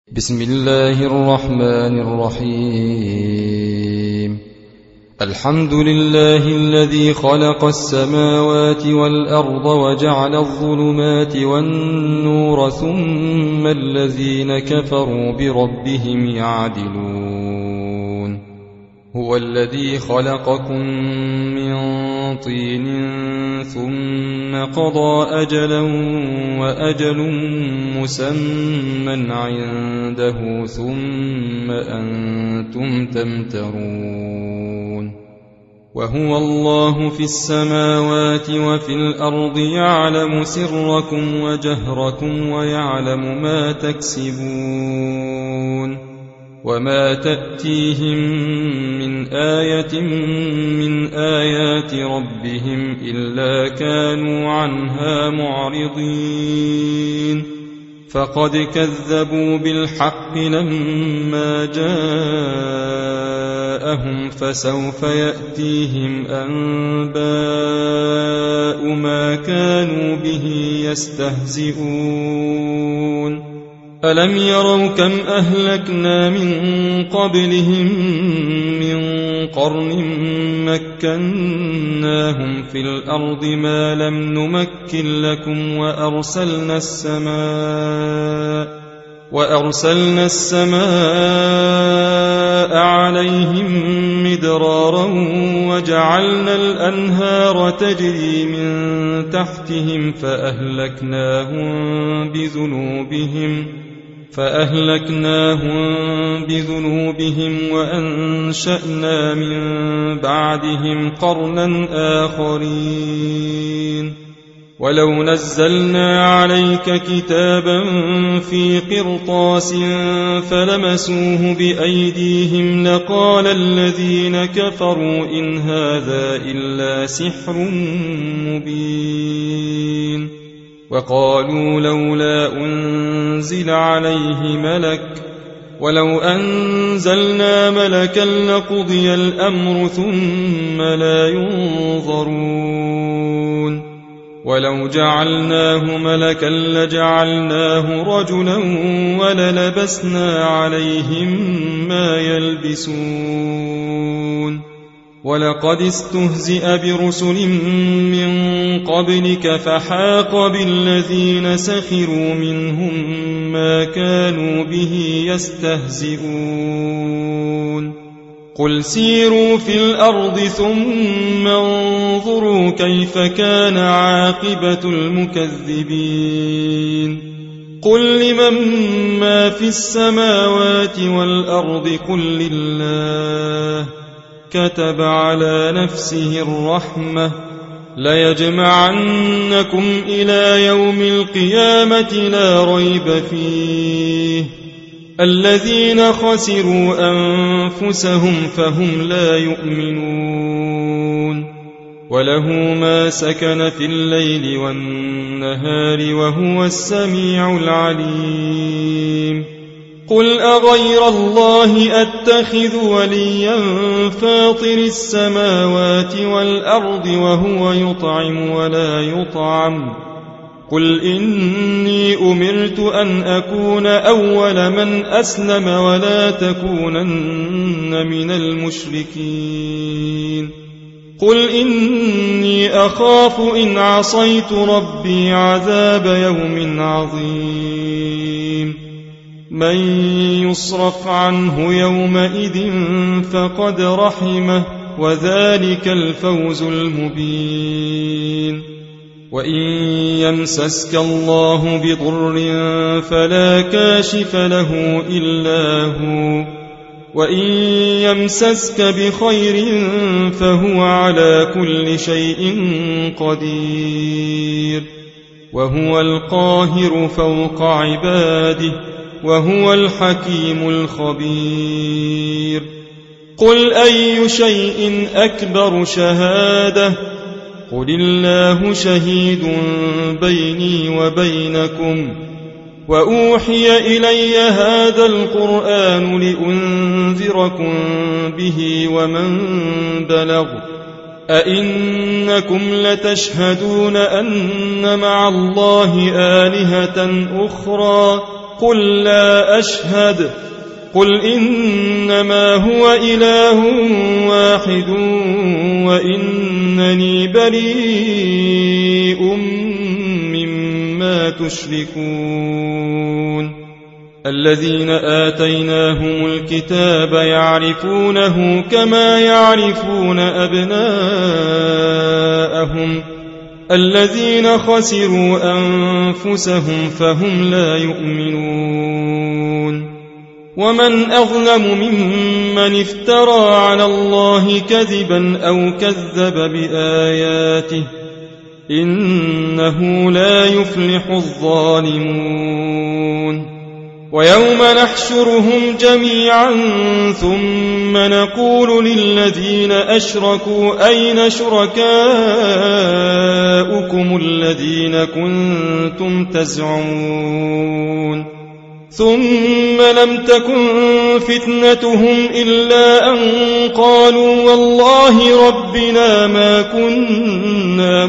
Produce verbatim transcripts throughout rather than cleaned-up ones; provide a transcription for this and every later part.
بسم الله الرحمن الرحيم. الحمد لله الذي خلق السماوات والأرض وجعل الظلمات والنور ثم الذين كفروا بربهم يعدلون. هو الذي خلقكم من طين ثم قضى أجلا وأجل مسمى عنده ثم أنتم تمترون. وهو الله في السماوات وفي الأرض يعلم سركم وجهركم ويعلم ما تكسبون. وما تأتيهم من آية من آيات ربهم إلا كانوا عنها معرضين. فقد كذبوا بالحق لما جاءهم فسوف يأتيهم أنباء ما كانوا به يستهزئون. ألم يروا كم أهلكنا من قبلهم من قرن مكناهم في الأرض ما لم نمكن لكم وأرسلنا السماء وأرسلنا السماء عليهم مدرارا وجعلنا الأنهار تجري من تحتهم فأهلكناهم بذنوبهم فأهلكناهم بذنوبهم وأنشأنا من بعدهم قرنا آخرين. ولو نزلنا عليك كتابا في قرطاس فلمسوه بأيديهم لقال الذين كفروا إن هذا إلا سحر مبين. وقالوا لولا أنزل عليه ملك ولو أنزلنا ملكا لقضي الأمر ثم لا ينظرون. ولو جعلناه ملكا لجعلناه رجلا وللبسنا عليهم ما يلبسون. ولقد استهزئ برسل من قبلك فحاق بالذين سخروا منهم ما كانوا به يستهزئون. قل سيروا في الأرض ثم انظروا كيف كان عاقبة المكذبين. قل لمن ما في السماوات والأرض قل لله كتب على نفسه الرحمة ليجمعنكم إلى يوم القيامة لا ريب فيه. الذين خسروا أنفسهم فهم لا يؤمنون. وله ما سكن في الليل والنهار وهو السميع العليم. قل أغير الله أتخذ وليا فاطر السماوات والأرض وهو يطعم ولا يطعم. قل إني أمرت أن أكون أول من أسلم ولا تكونن من المشركين. قل إني أخاف إن عصيت ربي عذاب يوم عظيم. من يصرف عنه يومئذ فقد رحمه وذلك الفوز المبين. وإن يمسسك الله بضر فلا كاشف له إلا هو وإن يمسسك بخير فهو على كل شيء قدير. وهو القاهر فوق عباده وهو الحكيم الخبير. قل أي شيء أكبر شهادة قل الله شهيد بيني وبينكم. وأوحي إلي هذا القرآن لأنذركم به ومن بلغ. أئنكم لتشهدون أن مع الله آلهة أخرى قل لا أشهد قل إنما هو إله واحد وإنني بريء مما تشركون الذين آتيناهم الكتاب يعرفونه كما يعرفون أبناءهم الذين خسروا أنفسهم فهم لا يؤمنون ومن أظلم ممن افترى على الله كذبا أو كذب بآياته إنه لا يفلح الظالمون ويوم نحشرهم جميعا ثم نقول للذين أشركوا أين شركاؤكم الذين كنتم تزعمون ثم لم تكن فتنتهم إلا أن قالوا والله ربنا ما كنا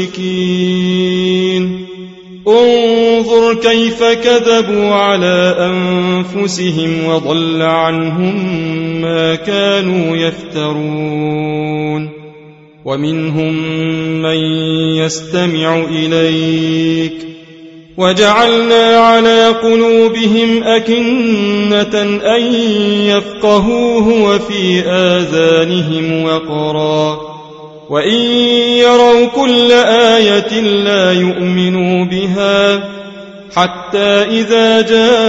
مشركين انظر كيف كذبوا على أنفسهم وضل عنهم ما كانوا يفترون ومنهم من يستمع إليك وجعلنا على قلوبهم أكنة أن يفقهوه وفي آذانهم وقرا وإن يروا كل آية لا يؤمنوا بها حتى إذا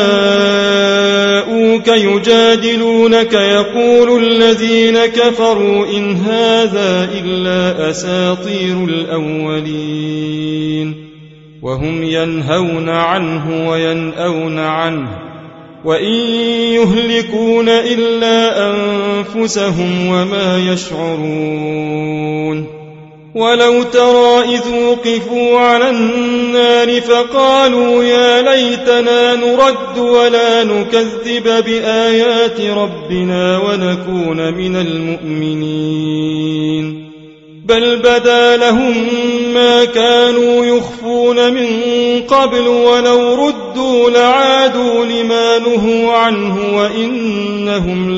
جاءوك يجادلونك يقول الذين كفروا إن هذا إلا أساطير الأولين وهم ينهون عنه وينأون عنه وإن يهلكون إلا أنفسهم وما يشعرون ولو ترى إذ وقفوا على النار فقالوا يا ليتنا نرد ولا نكذب بآيات ربنا ونكون من المؤمنين بل بدا لهم ما كانوا يخفون من قبل ولو ردوا لعادوا لما نهوا عنه وإنهم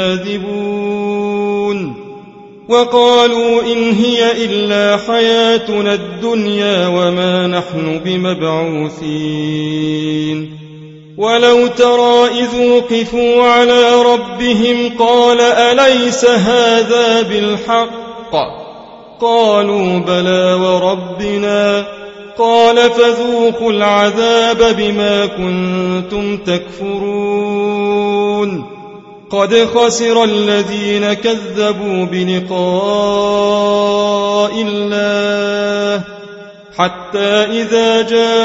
لكاذبون وقالوا إن هي إلا حياتنا الدنيا وما نحن بمبعوثين ولو ترى إذ وقفوا على ربهم قال أليس هذا بالحق قالوا بلى وربنا قال فذوقوا العذاب بما كنتم تكفرون قد خسر الذين كذبوا بلقاء الله حتى إذا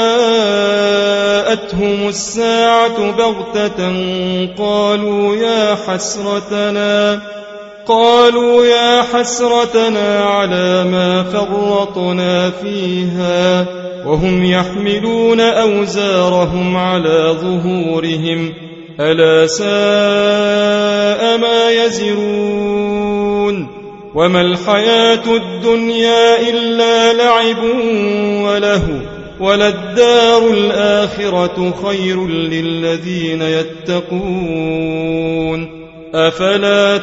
جاءتهم الساعة بغتة قالوا يا حسرتنا قالوا يا حسرتنا على ما فرطنا فيها وهم يحملون أوزارهم على ظهورهم ألا ساء ما يزرون وما الحياة الدنيا إلا لعب وله وللدار الآخرة خير للذين يتقون أفلا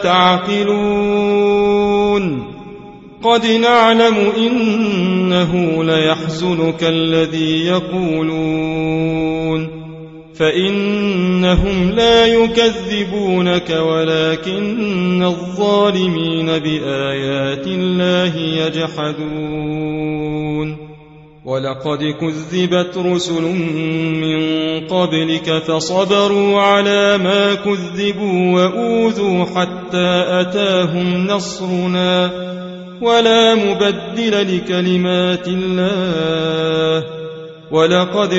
تعقلون قد نعلم إنه ليحزنك الذي يقولون فإنهم لا يكذبونك ولكن الظالمين بآيات الله يجحدون ولقد كذبت رسل من قبلك فصبروا على ما كذبوا وأوذوا حتى أتاهم نصرنا ولا مبدل لكلمات الله ولقد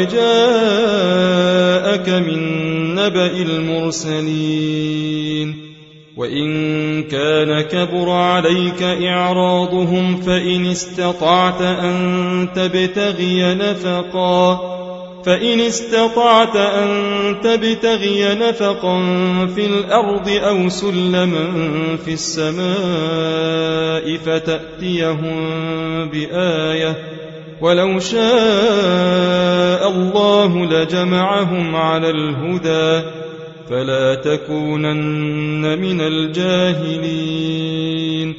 جاءك من نبأ المرسلين وإن كان كبر عليك إعراضهم فإن استطعت أن تبتغي نفقا فإن استطعت أن تبتغي نفقا في الأرض أو سلما في السماء فتأتيهم بآية ولو شاء الله لجمعهم على الهدى فلا تكونن من الجاهلين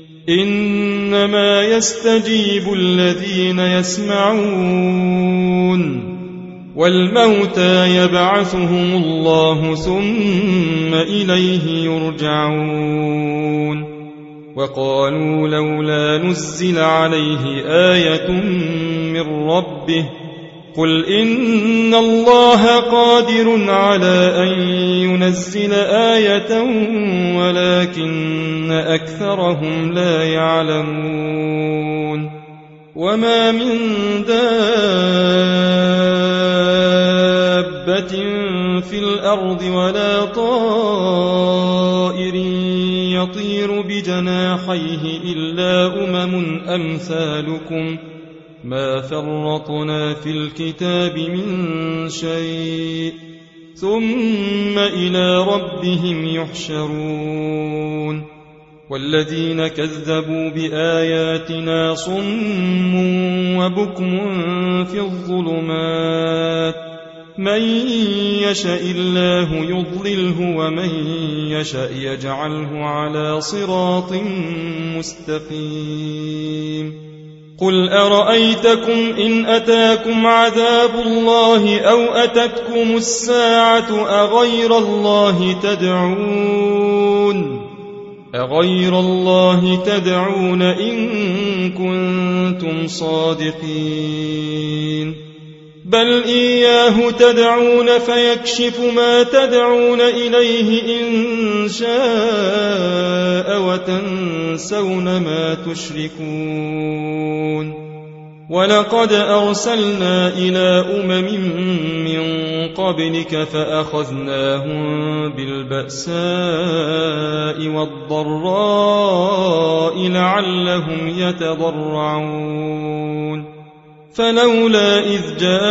إنما يستجيب الذين يسمعون والموتى يبعثهم الله ثم إليه يرجعون وقالوا لولا نزل عليه آية من ربه قل إن الله قادر على أن ينزل آية ولكن أكثرهم لا يعلمون وما من دابة في الأرض ولا طائر يطير بجناحيه إلا أمم أمثالكم ما فرطنا في الكتاب من شيء ثم إلى ربهم يحشرون والذين كذبوا بآياتنا صم وبكم في الظلمات من يشاء الله يضلله ومن يشاء يجعله على صراط مستقيم قل أرأيتكم إن أتاكم عذاب الله أو أتتكم الساعة أغير الله تدعون أغير الله تدعون إن كنتم صادقين بل إياه تدعون فيكشف ما تدعون إليه إن شاء وتنسون ما تشركون ولقد أرسلنا إلى أمم من قبلك فأخذناهم بالبأساء والضراء لعلهم يتضرعون فلولا إذ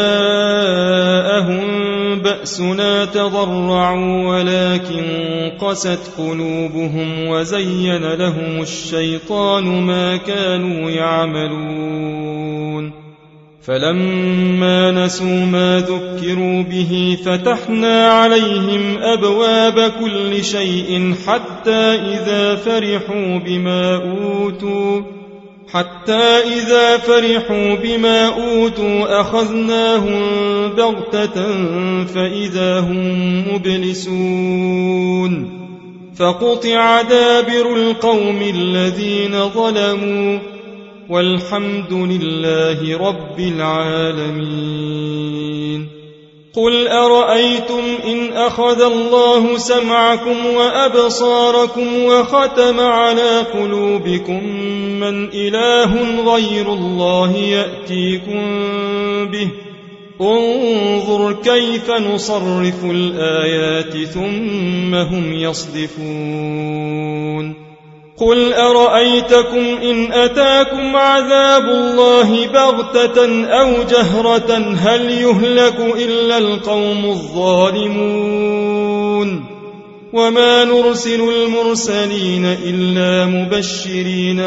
جاءهم بأسنا تضرعوا ولكن قست قلوبهم وزين لهم الشيطان ما كانوا يعملون فلما نسوا ما ذكروا به فتحنا عليهم أبواب كل شيء حتى إذا فرحوا بما أوتوا حتى إذا فرحوا بما أوتوا أخذناهم بغتة فإذا هم مبلسون فقطع دابر القوم الذين ظلموا والحمد لله رب العالمين قل أرأيتم إن أخذ الله سمعكم وأبصاركم وختم على قلوبكم من إله غير الله يأتيكم به انظر كيف نصرف الآيات ثم هم يصدفون قل أرأيتكم إن أتاكم عذاب الله بغتة أو جهرة هل يهلك إلا القوم الظالمون وما نرسل المرسلين إلا مبشرين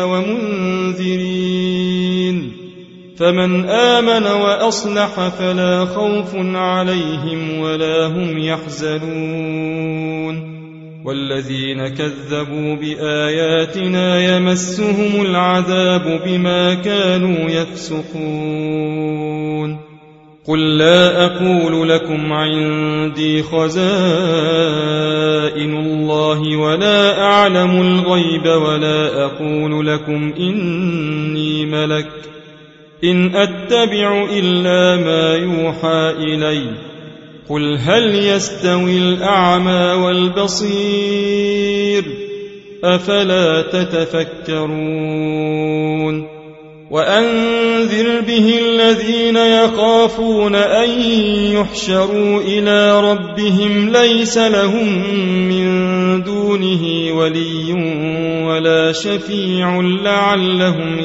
ومنذرين فمن آمن وأصلح فلا خوف عليهم ولا هم يحزنون والذين كذبوا بآياتنا يمسهم العذاب بما كانوا يفسقون قل لا أقول لكم عندي خزائن الله ولا أعلم الغيب ولا أقول لكم إني ملك إن أتبع إلا ما يوحى إلي قل هل يستوي الأعمى والبصير أفلا تتفكرون وأنذر به الذين يخافون أن يحشروا إلى ربهم ليس لهم من دونه ولي ولا شفيع لعلهم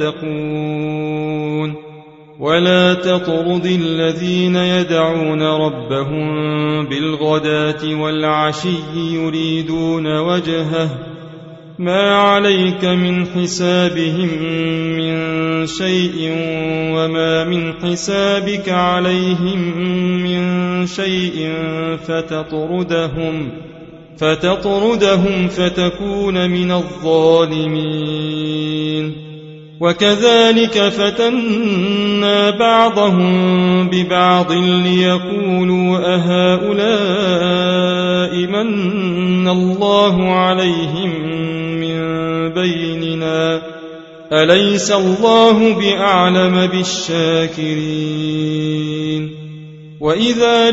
يتقون ولا تطرد الذين يدعون ربهم بالغداة والعشي يريدون وجهه ما عليك من حسابهم من شيء وما من حسابك عليهم من شيء فتطردهم فتطردهم فتكون من الظالمين. وكذلك فتنا بعضهم ببعض ليقولوا أهؤلاء من الله عليهم من بيننا أليس الله بأعلم بالشاكرين. وإذا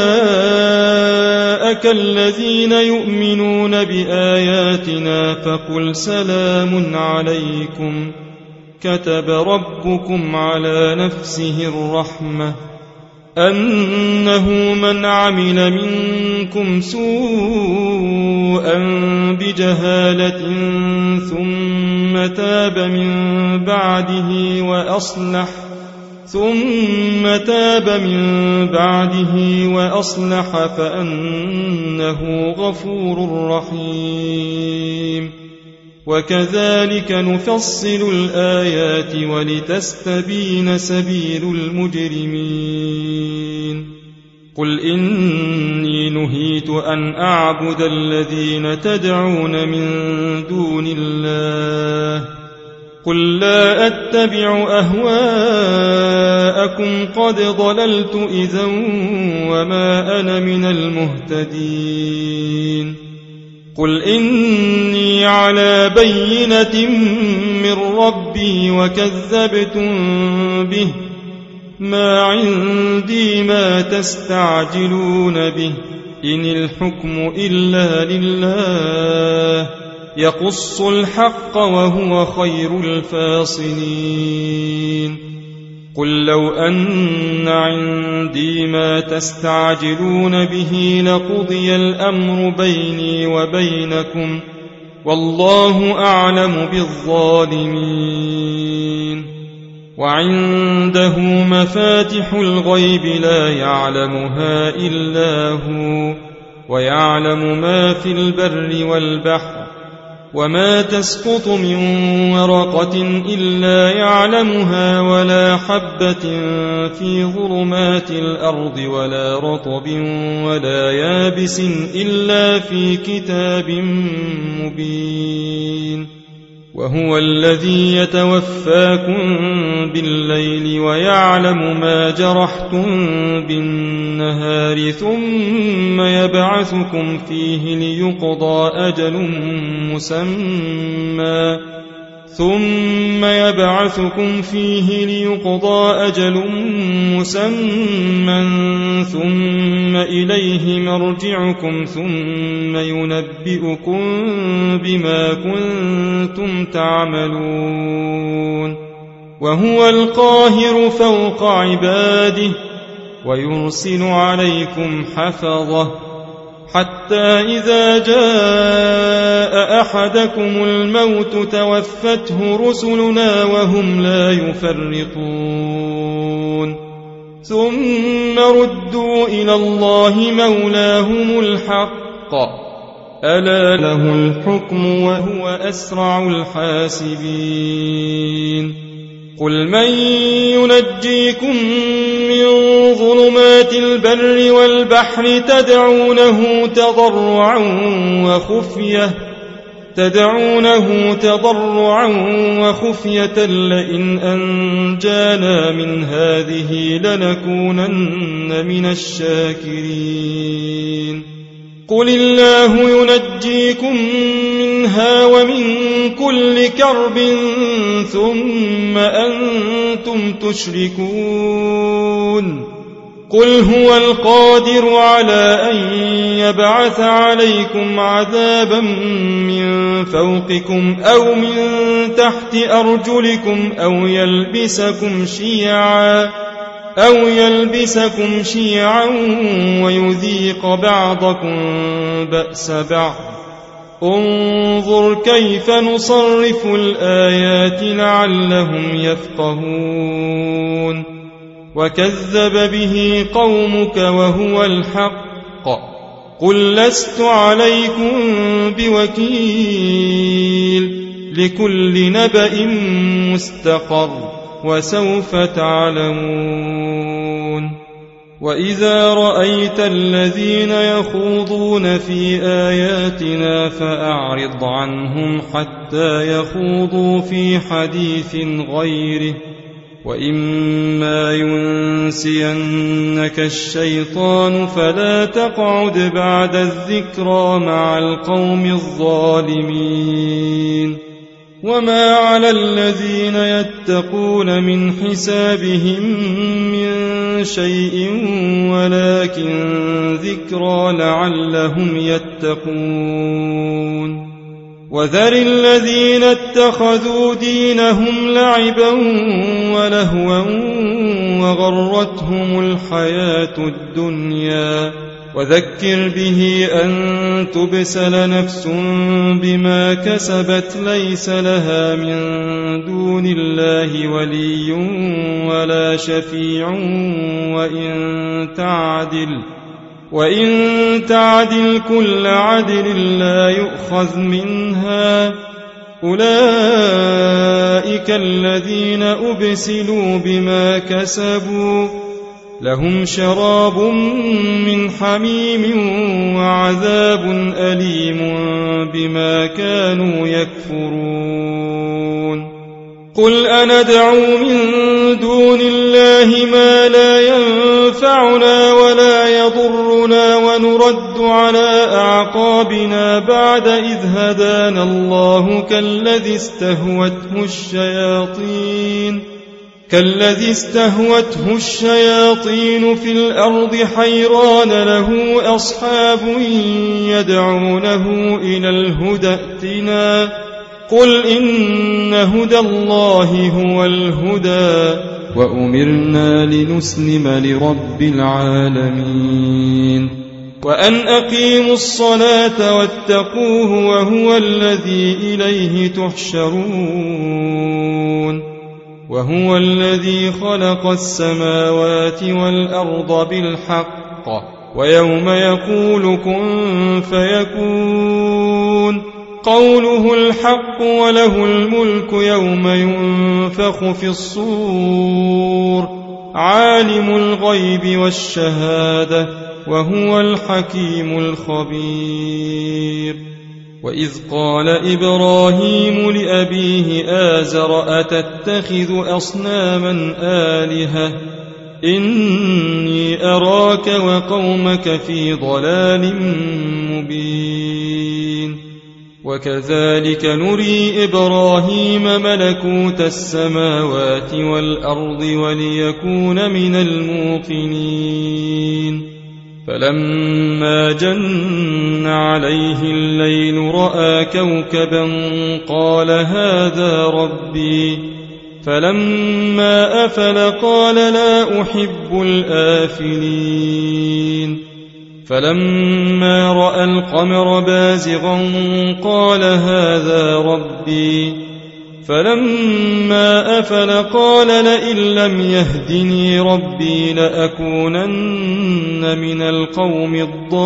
جاءك الذين يؤمنون بآياتنا فقل سلام عليكم كتب ربكم على نفسه الرحمة أنه من عمل منكم سوءا بجهالة ثم تاب من بعده وأصلح ثم تاب من بعده وأصلح فأنه غفور رحيم. وكذلك نفصل الآيات ولتستبين سبيل المجرمين. قل إني نهيت أن أعبد الذين تدعون من دون الله قل لا أتبع أهواءكم قد ضللت إذا وما أنا من المهتدين. قل إني على بينة من ربي وكذبتم به ما عندي ما تستعجلون به إن الحكم إلا لله يقص الحق وهو خير الفاصلين. قل لو أن عندي ما تستعجلون به لقضي الأمر بيني وبينكم والله أعلم بالظالمين. وعنده مفاتح الغيب لا يعلمها إلا هو ويعلم ما في البر والبحر وما تسقط من ورقة إلا يعلمها ولا حبة في ظلمات الأرض ولا رطب ولا يابس إلا في كتاب مبين. وهو الذي يتوفاكم بالليل ويعلم ما جرحتم بالنهار ثم يبعثكم فيه ليقضى أجل مسمى ثم يبعثكم فيه ليقضى أجل مسمى ثم إليه مرجعكم ثم ينبئكم بما كنتم تعملون. وهو القاهر فوق عباده ويرسل عليكم حفظه حتى إذا جاء أحدكم الموت توفته رسلنا وهم لا يفرطون ثم ردوا إلى الله مولاهم الحق ألا له الحكم وهو أسرع الحاسبين. قل من ينجيكم من ظلمات البر والبحر تدعونه تضرعا وخفية تدعونه تضرعا وخفية لئن أنجانا من هذه لنكونن من الشاكرين. قل الله ينجيكم منها ومن كل كرب ثم أنتم تشركون. قل هو القادر على أن يبعث عليكم عذابا من فوقكم أو من تحت أرجلكم أو يلبسكم شيعا أو يلبسكم شيعا ويذيق بعضكم بأس بعض. انظر كيف نصرف الآيات لعلهم يفقهون. وكذب به قومك وهو الحق قل لست عليكم بوكيل لكل نبأ مستقر وسوف تعلمون وإذا رأيت الذين يخوضون في آياتنا فأعرض عنهم حتى يخوضوا في حديث غيره وإما ينسينك الشيطان فلا تقعد بعد الذكرى مع القوم الظالمين وما على الذين يتقون من حسابهم من شيء ولكن ذكرى لعلهم يتقون وذر الذين اتخذوا دينهم لعبا ولهوا وغرتهم الحياة الدنيا وذكر به أن تبسل نفس بما كسبت ليس لها من دون الله ولي ولا شفيع وإن تعدل وإن تعدل كل عدل لا يؤخذ منها أولئك الذين أبسلوا بما كسبوا لهم شراب من حميم وعذاب أليم بما كانوا يكفرون قل أندعو من دون الله ما لا ينفعنا ولا يضرنا ونرد على أعقابنا بعد إذ هدانا الله كالذي استهوته الشياطين كالذي استهوته الشياطين في الأرض حيران له أصحاب يدعونه إلى الهدى ائتنا قل إن هدى الله هو الهدى وأمرنا لنسلم لرب العالمين وأن أقيموا الصلاة واتقوه وهو الذي إليه تحشرون وهو الذي خلق السماوات والأرض بالحق ويوم يقول كن فيكون قوله الحق وله الملك يوم ينفخ في الصور عالم الغيب والشهادة وهو الحكيم الخبير وإذ قال إبراهيم لأبيه آزر أتتخذ أصناما آلهة إني أراك وقومك في ضلال مبين وكذلك نري إبراهيم ملكوت السماوات والأرض وليكون من الموقنين فلما جن عليه الليل رأى كوكبا قال هذا ربي فلما أفل قال لا أحب الآفلين فلما رأى القمر بازغا قال هذا ربي فلما أفل قال لئن لم يهدني ربي لأكونن من القوم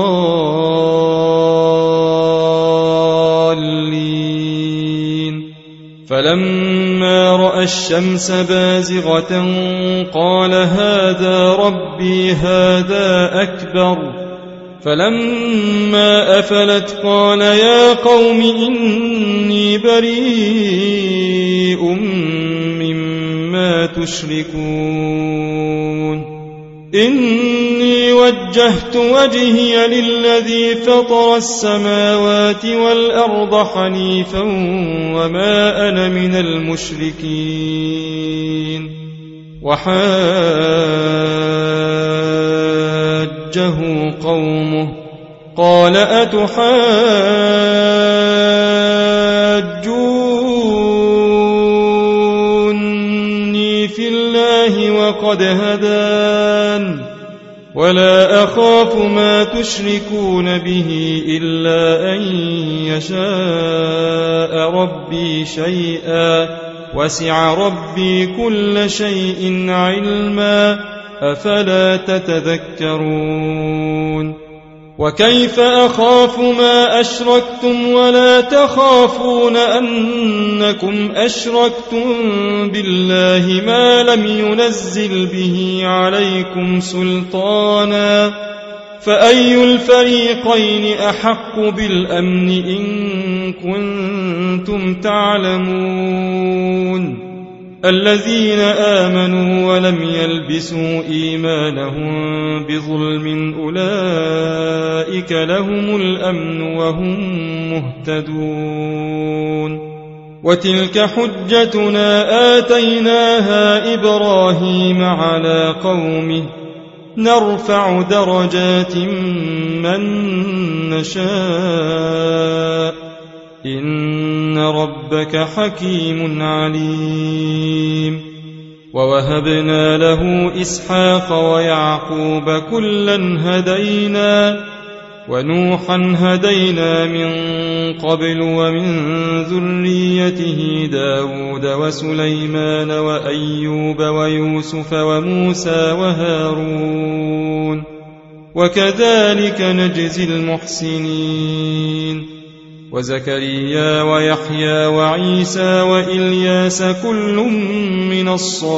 الضالين فلما رأى الشمس بازغة قال هذا ربي هذا أكبر فلما أفلت قال يا قوم إني بريء مما تشركون إني وجهت وجهي للذي فطر السماوات والأرض حنيفا وما أنا من المشركين وحاجه قومه قال أتحاجوني في الله وقد هدان ولا أخاف ما تشركون به إلا أن يشاء ربي شيئا وسع ربي كل شيء علما أفلا تتذكرون وكيف أخاف ما أشركتم ولا تخافون أنكم أشركتم بالله ما لم ينزل به عليكم سلطانا فأي الفريقين أحق بالأمن إن كنتم تعلمون الذين آمنوا ولم يلبسوا إيمانهم بظلم أولئك لهم الأمن وهم مهتدون وتلك حجتنا آتيناها إبراهيم على قومه نرفع درجات من نشاء إن ربك حكيم عليم ووهبنا له إسحاق ويعقوب كلا هدينا ونوحا هدينا من قبل ومن ذريته داود وسليمان وأيوب ويوسف وموسى وهارون وكذلك نجزي المحسنين وزكريا ويحيى وعيسى وإلياس كل من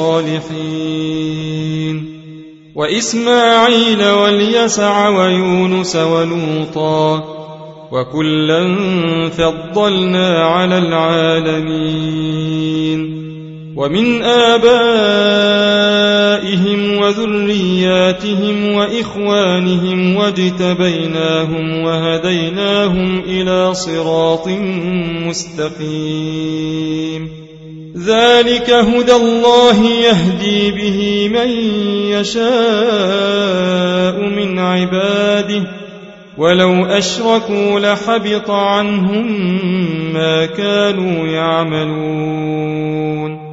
الصالحين وإسماعيل واليسع ويونس ولوطا وكلا فضلنا على العالمين ومن آبائهم وذرياتهم وإخوانهم واجتبيناهم وهديناهم إلى صراط مستقيم ذلك هدى الله يهدي به من يشاء من عباده ولو أشركوا لحبط عنهم ما كانوا يعملون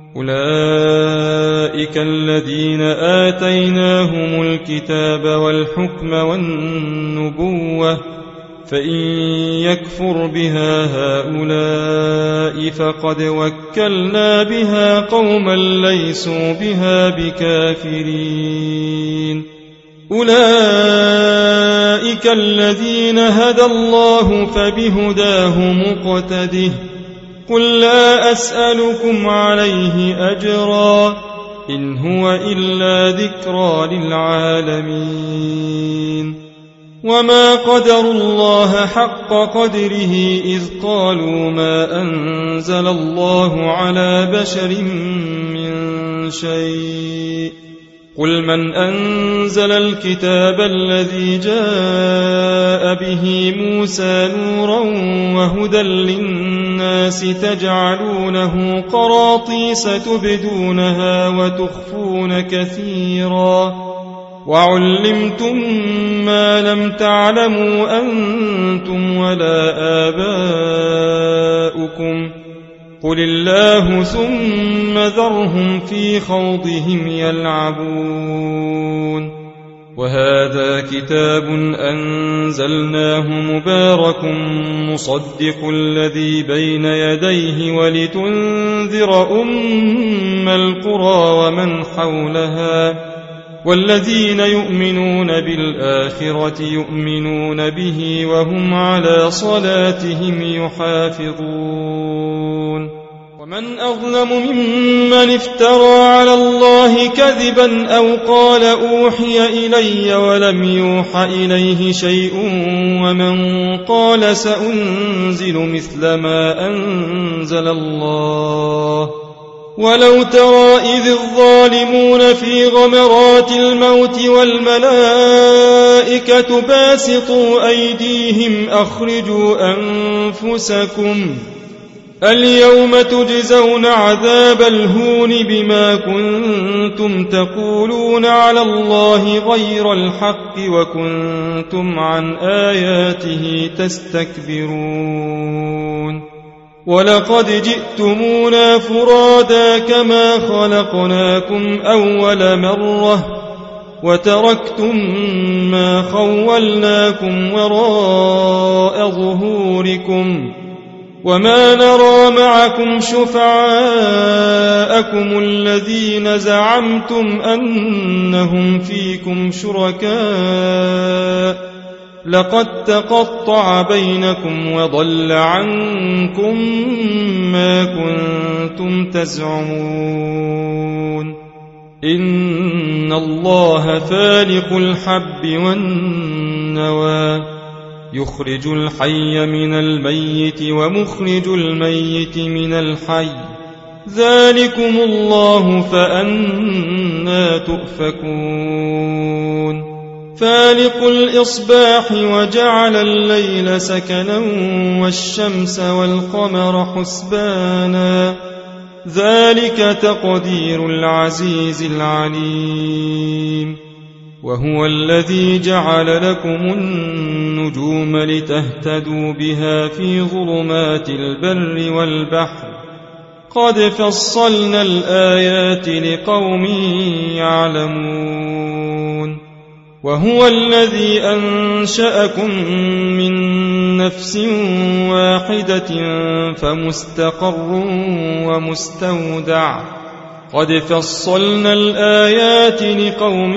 أولئك الذين آتيناهم الكتاب والحكم والنبوة فإن يكفر بها هؤلاء فقد وكلنا بها قوما ليسوا بها بكافرين أولئك الذين هدى الله فبهداه مقتده قل لا أسألكم عليه أجرا إن هو إلا ذكرى للعالمين وما قدروا الله حق قدره إذ قالوا ما أنزل الله على بشر من شيء قل من أنزل الكتاب الذي جاء به موسى نورا وهدى للناس تجعلونه قراطيس تبدونها وتخفون كثيرا وعلمتم ما لم تعلموا أنتم ولا آباؤكم قل الله ثم ذرهم في خوضهم يلعبون وهذا كتاب أنزلناه مبارك مصدق الذي بين يديه ولتنذر أم القرى ومن حولها والذين يؤمنون بالآخرة يؤمنون به وهم على صلاتهم يحافظون ومن أظلم ممن افترى على الله كذبا أو قال أوحي إلي ولم يوح إليه شيء ومن قال سأنزل مثل ما أنزل الله ولو ترى إذ الظالمون في غمرات الموت والملائكة باسطوا أيديهم أخرجوا أنفسكم اليوم تجزون عذاب الهون بما كنتم تقولون على الله غير الحق وكنتم عن آياته تستكبرون ولقد جئتمونا فرادا كما خلقناكم أول مرة وتركتم ما خولناكم وراء ظهوركم وما نرى معكم شفعاءكم الذين زعمتم أنهم فيكم شركاء لقد تقطع بينكم وضل عنكم ما كنتم تزعمون إن الله فالق الحب والنوى يخرج الحي من الميت ومخرج الميت من الحي ذلكم الله فأنى تؤفكون فالق الإصباح وجعل الليل سكنا والشمس والقمر حسبانا ذلك تقدير العزيز العليم وهو الذي جعل لكم النجوم لتهتدوا بها في ظلمات البر والبحر قد فصلنا الآيات لقوم يعلمون وهو الذي أنشأكم من نفس واحدة فمستقر ومستودع قد فصلنا الآيات لقوم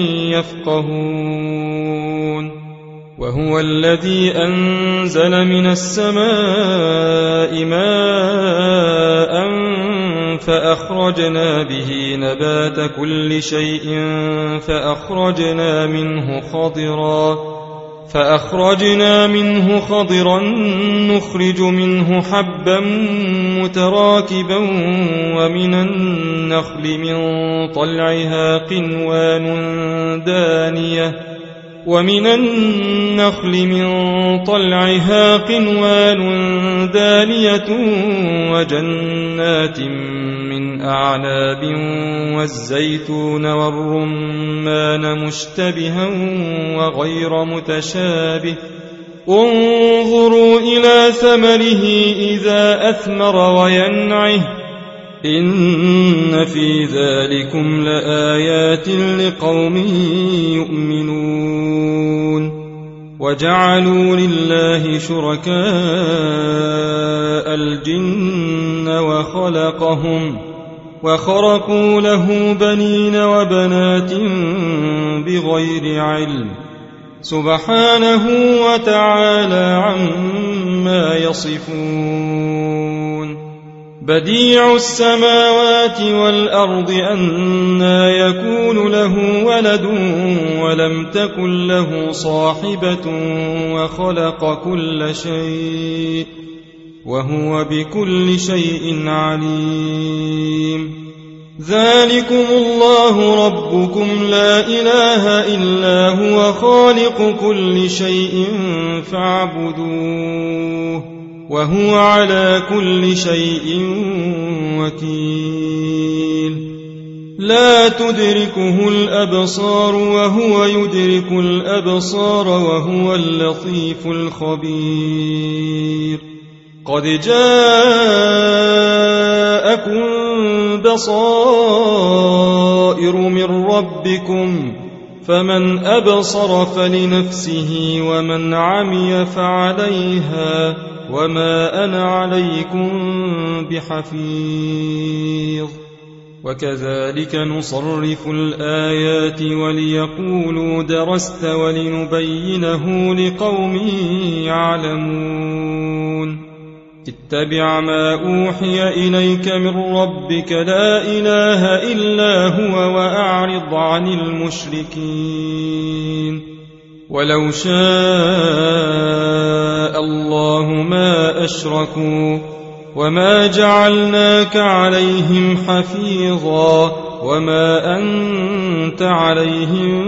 يفقهون وهو الذي أنزل من السماء ماء فأخرجنا به نبات كل شيء فأخرجنا منه خضرا فأخرجنا منه خضرا نخرج منه حبا متراكبا ومن النخل من طلعها قنوان دانية ومن النخل من طلعها قنوان دانية وجنات من أعناب والزيتون والرمان مشتبها وغير متشابه انظروا إلى ثمره إذا أثمر وينعه إن في ذلكم لآيات لقوم يؤمنون وجعلوا لله شركاء الجن وخلقهم وخرقوا له بنين وبنات بغير علم سبحانه وتعالى عما يصفون بديع السماوات والأرض أنى يكون له ولد ولم تكن له صاحبة وخلق كل شيء وهو بكل شيء عليم ذلكم الله ربكم لا إله إلا هو خالق كل شيء فاعبدوه وهو على كل شيء وكيل لا تدركه الأبصار وهو يدرك الأبصار وهو اللطيف الخبير قد جاءكم بصائر من ربكم فمن أبصر فلنفسه ومن عمي فعليها وما أنا عليكم بحفيظ وكذلك نصرف الآيات وليقولوا درست ولنبينه لقوم يعلمون اتبع ما أوحي إليك من ربك لا إله إلا هو وأعرض عن المشركين ولو شاء الله ما أشركوا وما جعلناك عليهم حفيظا وما أنت عليهم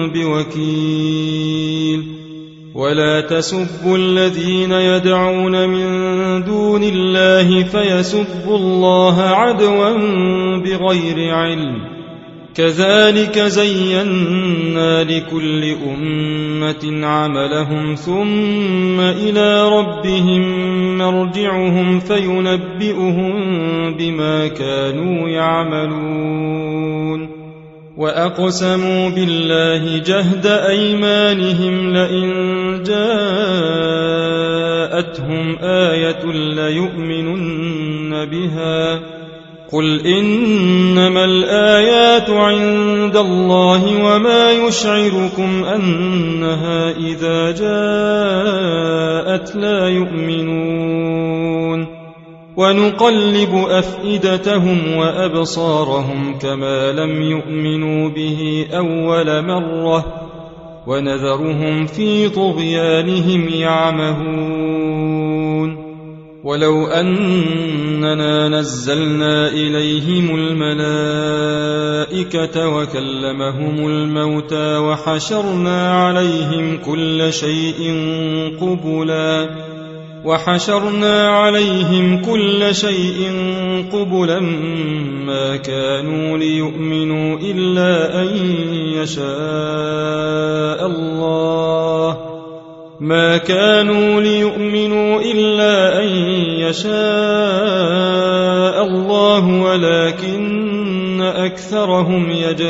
بوكيل ولا تسبوا الذين يدعون من دون الله فيسبوا الله عدوا بغير علم كذلك زينا لكل أمة عملهم ثم إلى ربهم مرجعهم فينبئهم بما كانوا يعملون وأقسموا بالله جهد أيمانهم لئن جاءتهم آية ليؤمنن بها قل إنما الآيات عند الله وما يشعركم أنها إذا جاءت كانت لا يؤمنون ونقلب أفئدتهم وأبصارهم كما لم يؤمنوا به أول مرة ونذرهم في طغيانهم يعمهون ولو أننا نزلنا إليهم الملائكة وكلمهم الموتى وحشرنا عليهم كل شيء قبلا وحشرنا عليهم كل شيء قبلا ما كانوا ليؤمنوا إلا أن يشاء الله ما كانوا ليؤمنوا إلا أن يشاء الله ولكن أكثرهم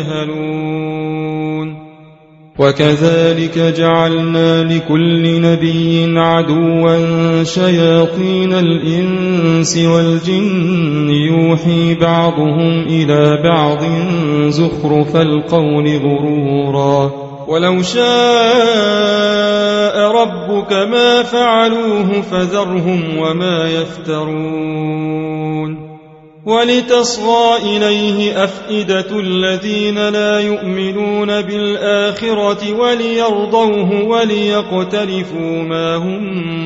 يجهلون وكذلك جعلنا لكل نبي عدوا شياطين الإنس والجن يوحي بعضهم إلى بعض زخرف القول غرورا ولو شاء ربك ما فعلوه فذرهم وما يفترون ولتصغى إليه أفئدة الذين لا يؤمنون بالآخرة وليرضوه وليقترفوا ما هم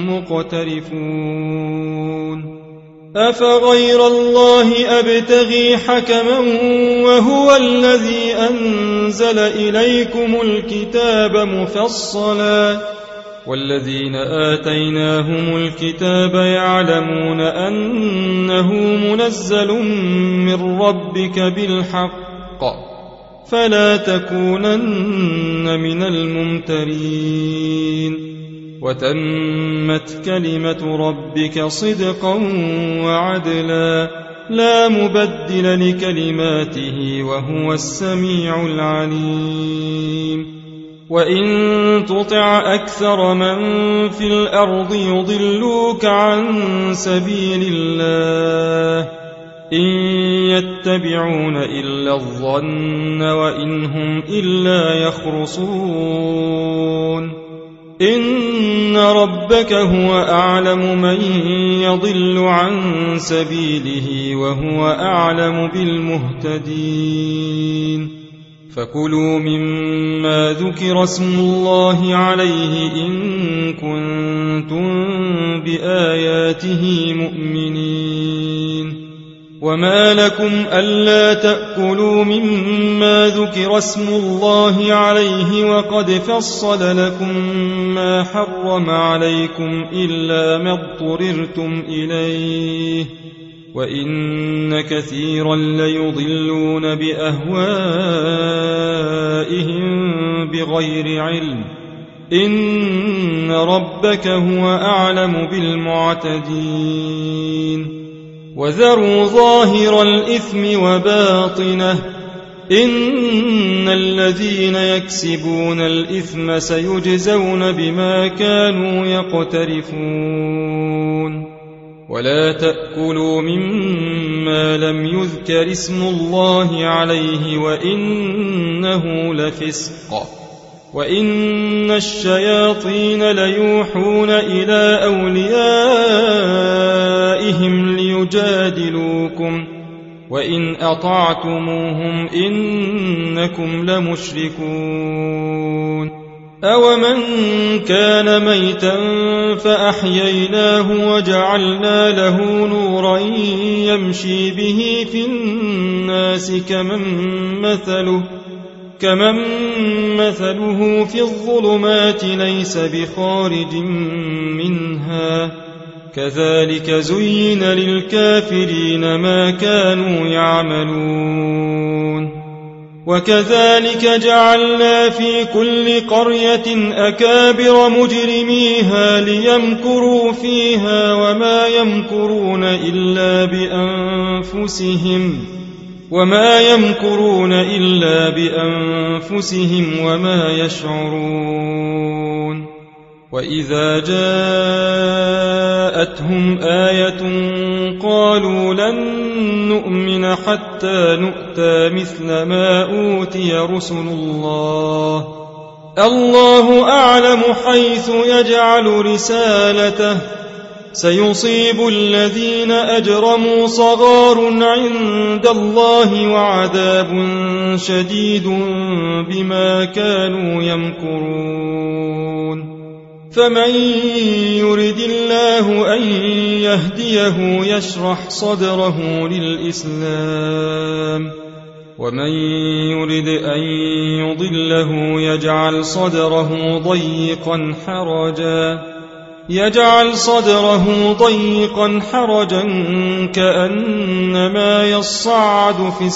مقترفون أفغير الله أبتغي حكما وهو الذي أنزل إليكم الكتاب مفصلا والذين آتيناهم الكتاب يعلمون أنه منزل من ربك بالحق فلا تكونن من الممترين وتمت كلمة ربك صدقا وعدلا لا مبدل لكلماته وهو السميع العليم وإن تطع أكثر من في الأرض يضلوك عن سبيل الله إن يتبعون إلا الظن وإن هم إلا يخرصون إن ربك هو أعلم من يضل عن سبيله وهو أعلم بالمهتدين فكلوا مما ذكر اسم الله عليه إن كنتم بآياته مؤمنين وما لكم ألا تأكلوا مما ذكر اسم الله عليه وقد فصل لكم ما حرم عليكم إلا ما اضطررتم إليه وإن كثيرا ليضلون بأهوائهم بغير علم إن ربك هو أعلم بالمعتدين وذروا ظاهر الإثم وباطنه إن الذين يكسبون الإثم سيجزون بما كانوا يقترفون ولا تأكلوا مما لم يذكر اسم الله عليه وإنه لفسق وإن الشياطين ليوحون إلى أوليائهم ليجادلوكم وإن أطعتموهم إنكم لمشركون أومن كان ميتا فأحييناه وجعلنا له نورا يمشي به في الناس كمن مثله كمن مثله في الظلمات ليس بخارج منها كذلك زين للكافرين ما كانوا يعملون وكذلك جعلنا في كل قرية أكابر مجرميها ليمكروا فيها وما يمكرون إلا بأنفسهم وما يمكرون إلا بأنفسهم وما يشعرون وإذا جاءتهم آية قالوا لن نؤمن حتى نؤتى مثل ما أوتي رسل الله الله أعلم حيث يجعل رسالته سيصيب الذين أجرموا صغار عند الله وعذاب شديد بما كانوا يمكرون فمن يرد الله أن يهديه يشرح صدره للإسلام ومن يرد أن يضله يجعل صدره ضيقا حرجا يجعل صدره ضيقا حرجا كأنما يصعد في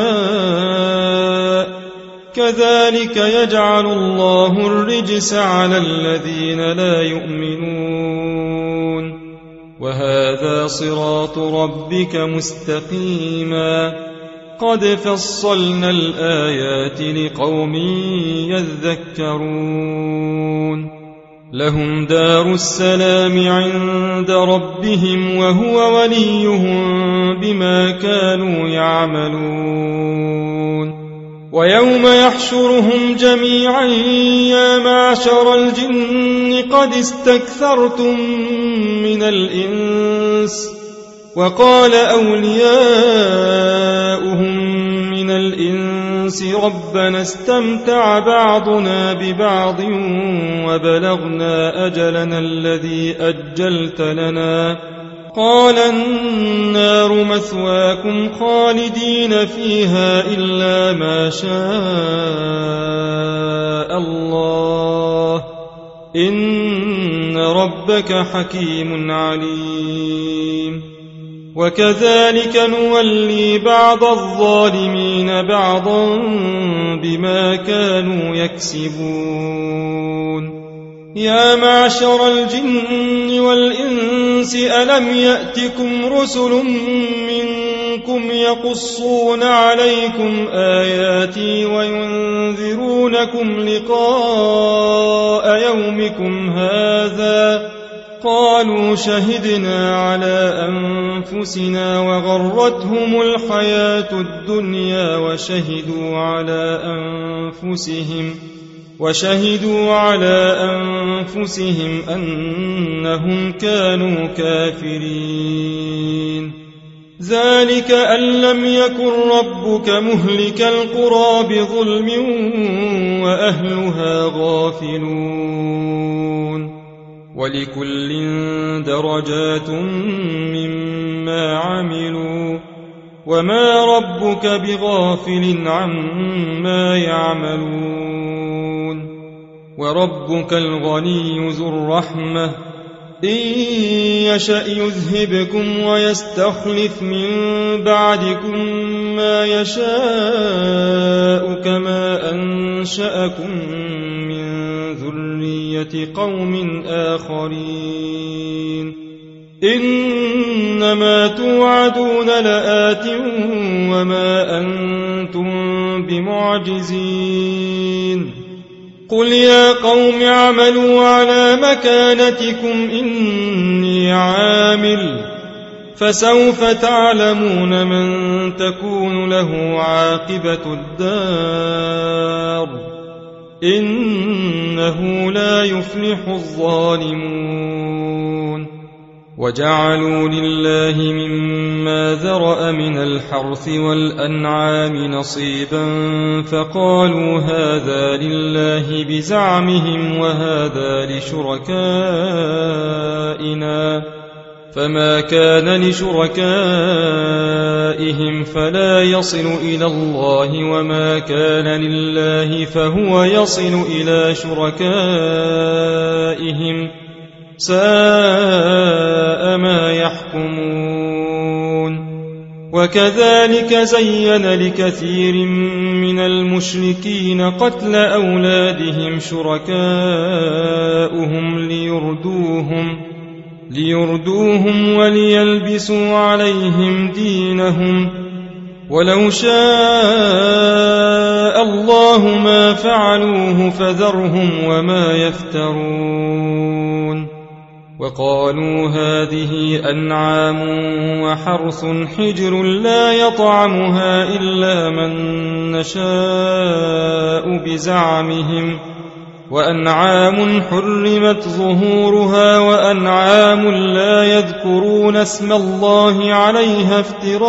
السماء كذلك يجعل الله الرجس على الذين لا يؤمنون وهذا صراط ربك مستقيما قد فصلنا الآيات لقوم يذكرون لهم دار السلام عند ربهم وهو وليهم بما كانوا يعملون ويوم يحشرهم جميعا يا معشر الجن قد استكثرتم من الإنس وقال أولياؤهم من الإنس ربنا استمتع بعضنا ببعض وبلغنا أجلنا الذي أجلت لنا قال النار مثواكم خالدين فيها إلا ما شاء الله إن ربك حكيم عليم وكذلك نولي بعض الظالمين بعضا بما كانوا يكسبون يا معشر الجن والإنس ألم يأتكم رسل منكم يقصون عليكم آياتي وينذرونكم لقاء يومكم هذا قالوا شهدنا على أنفسنا وغرتهم الحياة الدنيا وشهدوا على أنفسهم وشهدوا على أنفسهم أنهم كانوا كافرين ذلك أن لم يكن ربك مهلك القرى بظلم وأهلها غافلون ولكل درجات مما عملوا وما ربك بغافل عما يعملون وربك الغني ذو الرحمة إن يشأ يذهبكم ويستخلف من بعدكم ما يشاء كما أنشأكم من ذرية قوم آخرين إنما توعدون لآت وما أنتم بمعجزين قل يا قوم اعملوا على مكانتكم إني عامل فسوف تعلمون من تكون له عاقبة الدار إنه لا يفلح الظالمون وجعلوا لله مما ذرأ من الحرث والأنعام نصيبا فقالوا هذا لله بزعمهم وهذا لشركائنا فما كان لشركائهم فلا يصل إلى الله وما كان لله فهو يصل إلى شركائهم ساء ما يحكمون وكذلك زين لكثير من المشركين قتل أولادهم شركاؤهم ليردوهم ليردوهم وليلبسوا عليهم دينهم ولو شاء الله ما فعلوه فذرهم وما يفترون وقالوا هذه أنعام وحرث حجر لا يطعمها إلا من نشاء بزعمهم وأنعام حرمت ظهورها وأنعام لا يذكرون اسم الله عليها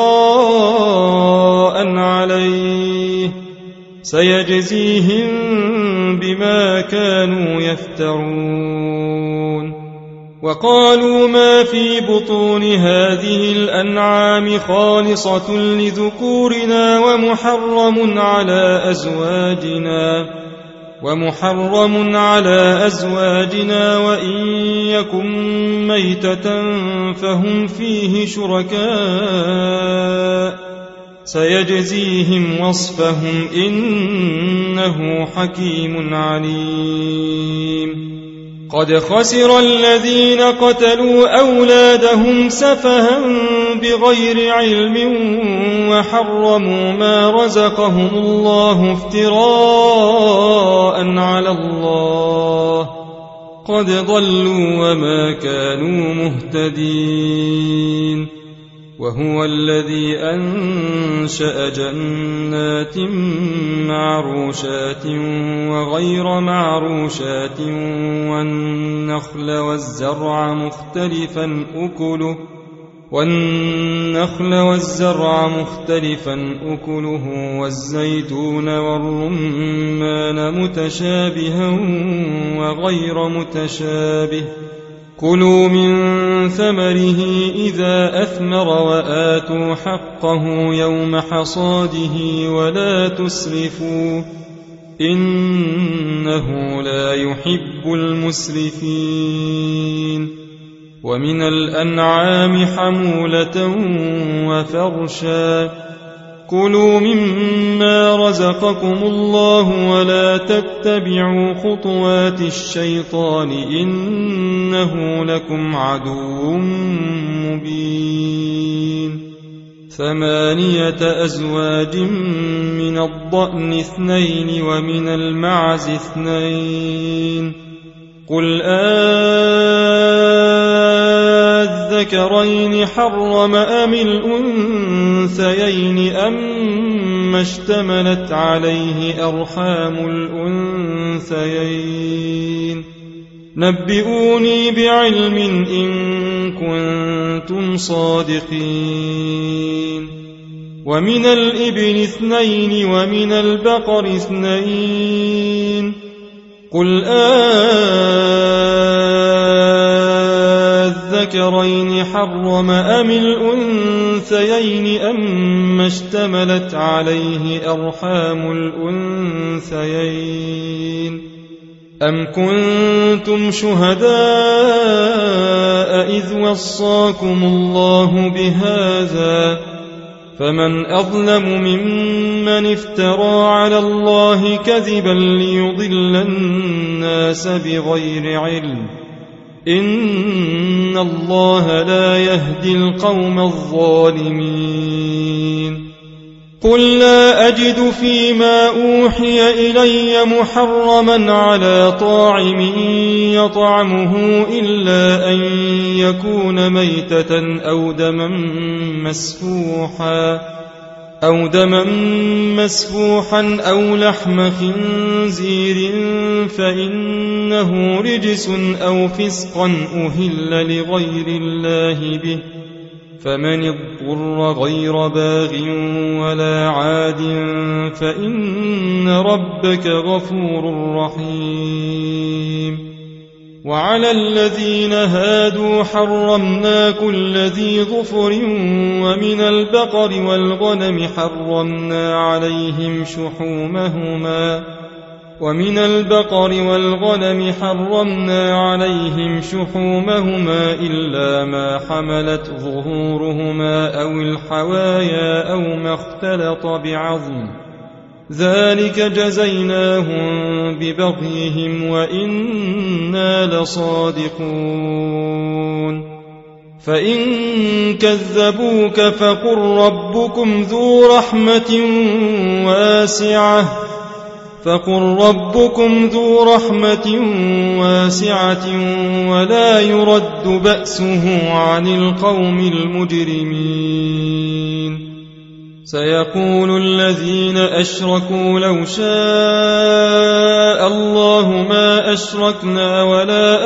افتراء عليه سيجزيهم بما كانوا يفترون. وقالوا ما في بطون هذه الأنعام خالصة لذكورنا ومحرم على أزواجنا ومحرم على أزواجنا وإن يكن ميتة فهم فيه شركاء سيجزيهم وصفهم إنه حكيم عليم. قد خسر الذين قتلوا أولادهم سفها بغير علم وحرموا ما رزقهم الله افتراء على الله قد ضلوا وما كانوا مهتدين. وهو الذي أنشأ جنات معروشات وغير معروشات والنخل والزرع مختلفا أكله والنخل والزرع مختلفا أكله والزيتون والرمان متشابها وغير متشابه كلوا من ثمره إذا أثمر وآتوا حقه يوم حصاده ولا تسرفوا إنه لا يحب المسرفين. ومن الأنعام حمولة وفرشا كلوا مما رزقكم الله ولا تتبعوا خطوات الشيطان إنه لكم عدو مبين. ثمانية أزواج من الضأن اثنين ومن المعز اثنين قل أذكرين حرم أم الأنثيين أما اشتملت عليه أرحام الأنثيين نبئوني بعلم إن كنتم صادقين. ومن الإبل اثنين ومن البقر اثنين قل أذكرين حرم أم الأنثيين أما اشتملت عليه أرحام الأنثيين أم كنتم شهداء إذ وصاكم الله بهذا فمن أظلم ممن افترى على الله كذبا ليضل الناس بغير علم إن الله لا يهدي القوم الظالمين. قل لا أجد فيما أوحي إلي محرما على طاعم يطعمه إلا أن يكون ميتة أو دما مسفوحا أو دما مسفوحا أو لحم خنزير فإنه رجس أو فسقا أهل لغير الله به فمن اضطر غير باغ ولا عاد فإن ربك غفور رحيم. وعلى الذين هادوا حرمنا كل ذي ظفر ومن البقر والغنم حرمنا عليهم شحومهما ومن البقر والغنم حرمنا عليهم شحومهما إلا ما حملت ظهورهما أو الحوايا أو ما اختلط بعظم ذلك جزيناهم ببغيهم وإنا لصادقون. فإن كذبوك فقل ربكم ذو رحمة واسعة فقل ربكم ذو رحمة واسعة ولا يرد بأسه عن القوم المجرمين. سيقول الذين أشركوا لو شاء الله ما أشركنا ولا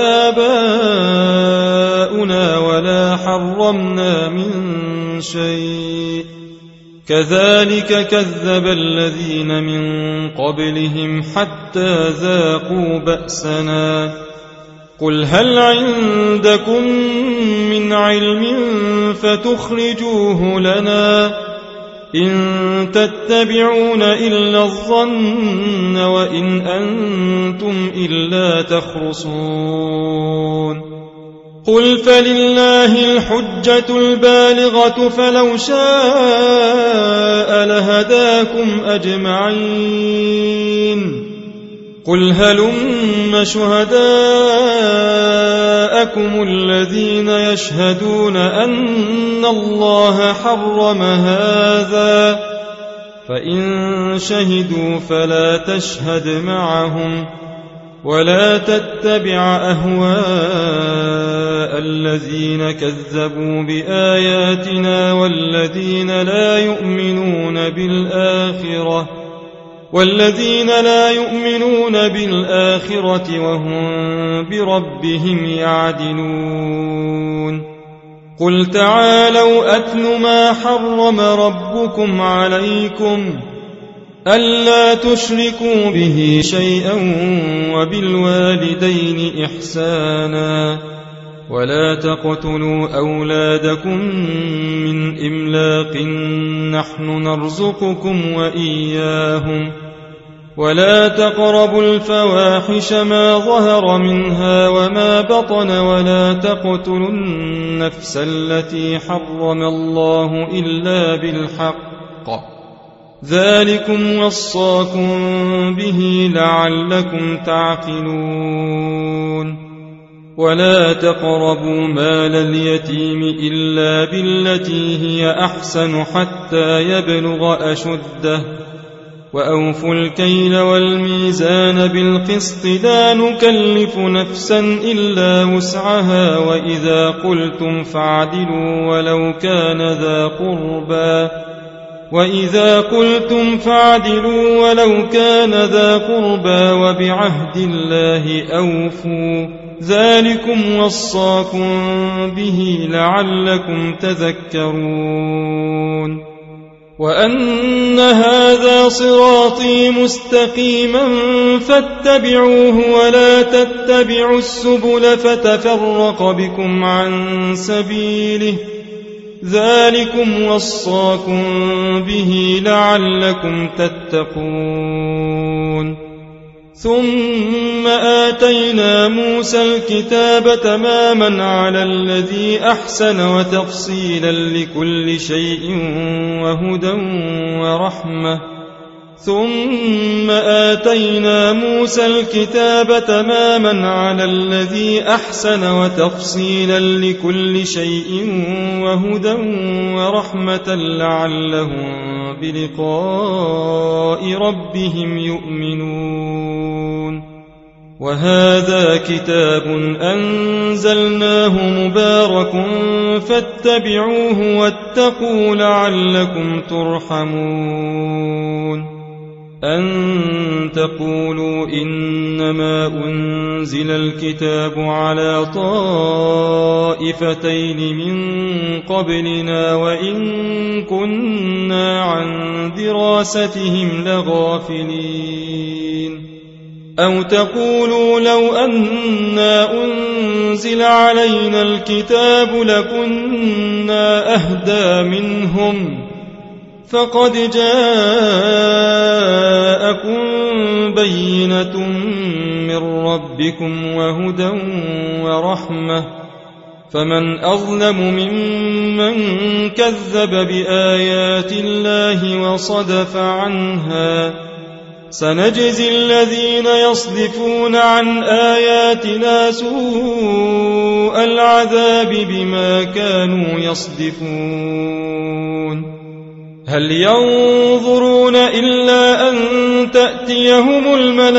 آباؤنا ولا حرمنا من شيء كذلك كذب الذين من قبلهم حتى ذاقوا بأسنا قل هل عندكم من علم فتخرجوه لنا إن تتبعون إلا الظن وإن أنتم إلا تخرصون قل فلله الحجة البالغة فلو شاء لهداكم أجمعين قل هلم شهداءكم الذين يشهدون أن الله حرم هذا فإن شهدوا فلا تشهد معهم ولا تتبع أهواء الذين كذبوا بآياتنا والذين لا يؤمنون بالآخرة والذين لا يؤمنون بالآخرة وهم بربهم يعدلون قل تعالوا أتل ما حرم ربكم عليكم ألا تشركوا به شيئا وبالوالدين إحسانا ولا تقتلوا أولادكم من إملاق نحن نرزقكم وإياهم ولا تقربوا الفواحش ما ظهر منها وما بطن ولا تقتلوا النفس التي حرم الله إلا بالحق ذلكم وصاكم به لعلكم تعقلون ولا تقربوا مال اليتيم إلا بالتي هي أحسن حتى يبلغ أشده وأوفوا الكيل والميزان بالقسط لا نكلف نفسا إلا وسعها وإذا قلتم فاعدلوا ولو كان ذا قربى وإذا قلتم فاعدلوا ولو كان ذا قربى وبعهد الله أوفوا ذلكم وصاكم به لعلكم تذكرون وأن هذا صراطي مستقيما فاتبعوه ولا تتبعوا السبل فتفرق بكم عن سبيله ذلكم وصاكم به لعلكم تتقون ثم آتينا موسى الكتاب تماما على الذي أحسن وتفصيلا لكل شيء وهدى ورحمة ثم آتينا موسى الكتاب تماما على الذي أحسن وتفصيلا لكل شيء وهدى ورحمة لعلهم بلقاء ربهم يؤمنون وهذا كتاب أنزلناه مبارك فاتبعوه واتقوا لعلكم ترحمون أن تقولوا إنما أنزل الكتاب على طائفتين من قبلنا وإن كنا عن دراستهم لغافلين أو تقولوا لو أنا أنزل علينا الكتاب لكنا أهدى منهم فقد جاءكم بينة من ربكم وهدى ورحمة فمن أظلم ممن كذب بآيات الله وصدف عنها سنجزي الذين يصدفون عن آياتنا سوء العذاب بما كانوا يصدفون هل ينظرون إلا أن تأتيهم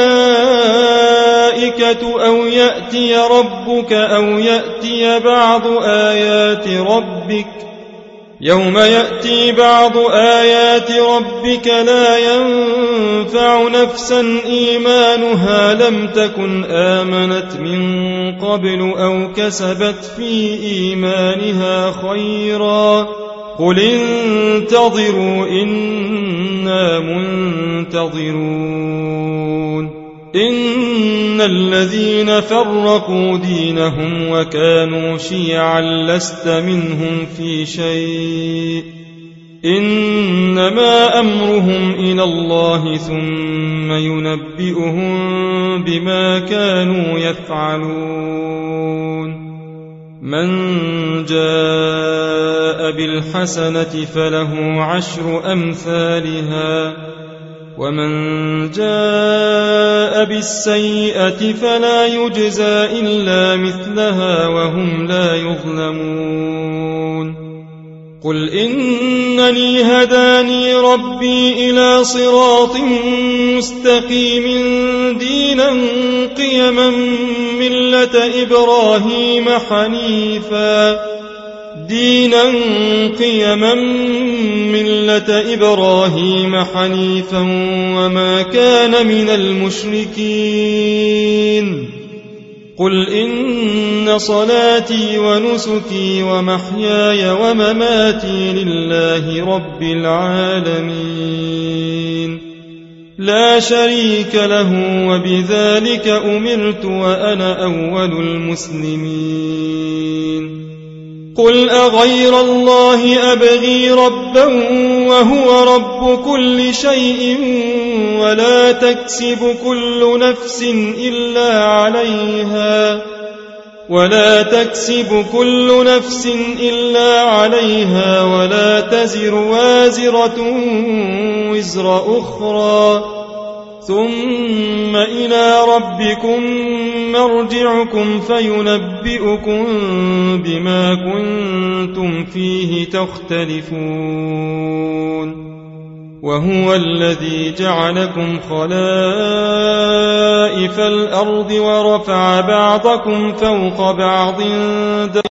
الملائكة أو يأتي ربك أو يأتي بعض آيات ربك يوم يأتي بعض آيات ربك لا ينفع نفسا إيمانها لم تكن آمنت من قبل أو كسبت في إيمانها خيرا قل انتظروا إنا منتظرون إن الذين فرقوا دينهم وكانوا شيعا لست منهم في شيء إنما أمرهم إلى الله ثم ينبئهم بما كانوا يفعلون من جاء بالحسنة فله عشر أمثالها ومن جاء بالسيئة فلا يجزى إلا مثلها وهم لا يظلمون قل إنني هداني ربي إلى صراط مستقيم دينا قيما ملة إبراهيم حنيفا دينا قيما ملة إبراهيم حنيفا وما كان من المشركين قل إن صلاتي ونسكي ومحياي ومماتي لله رب العالمين لا شريك له وبذلك أمرت وأنا أول المسلمين قل أغير الله أبغي ربا وهو رب كل شيء ولا تكسب كل نفس إلا عليها ولا تكسب كل نفس إلا عليها ولا تزر وازرة وزر أخرى ثم إلى ربكم مرجعكم فينبئكم بما كنتم فيه تختلفون وهو الذي جعلكم خلائف الأرض ورفع بعضكم فوق بعض